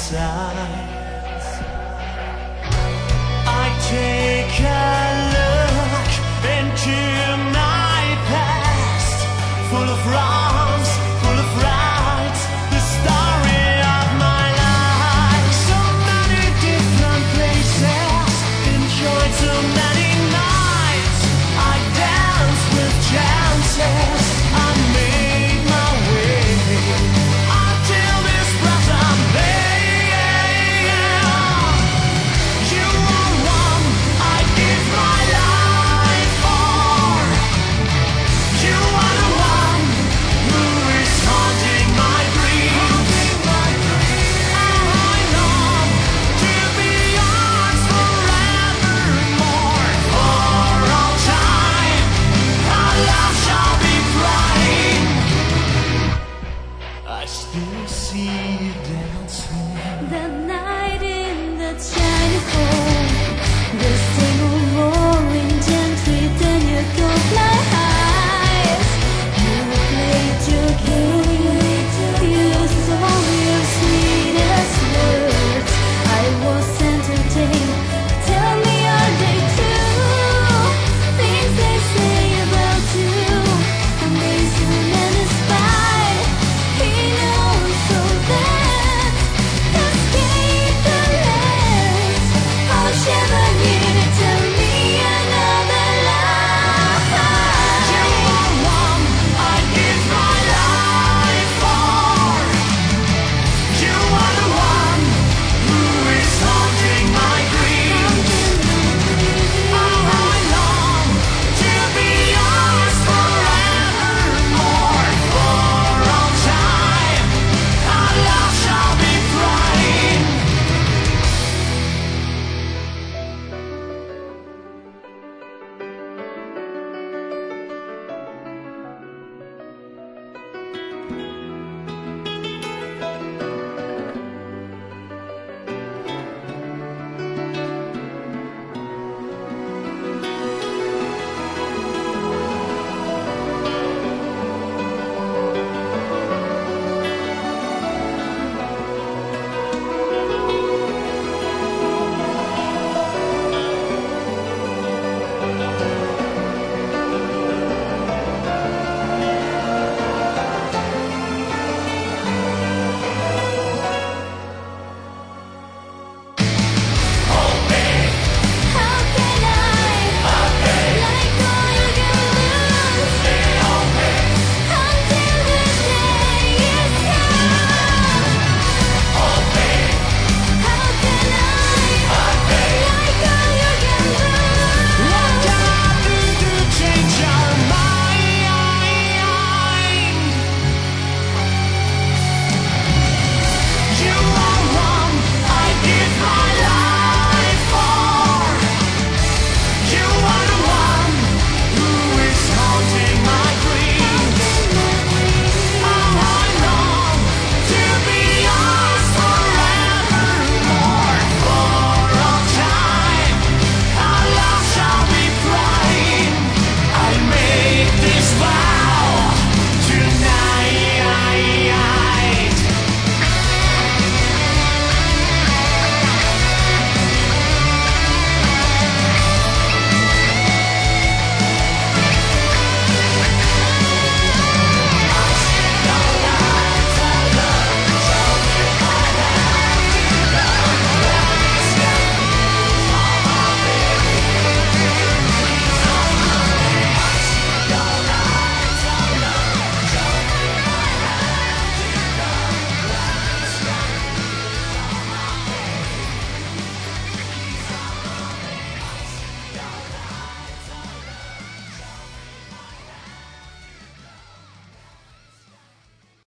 inside. I take a look into my past, full of wrongs, full of rights, the story of my life. So many different places, enjoyed so many nights. I danced with chances, I made my way until this present day. You are one I give my life for. You are the one who is haunting my dreams. I long to be yours forevermore. For all time, our love shall be bright. I still see you dancing.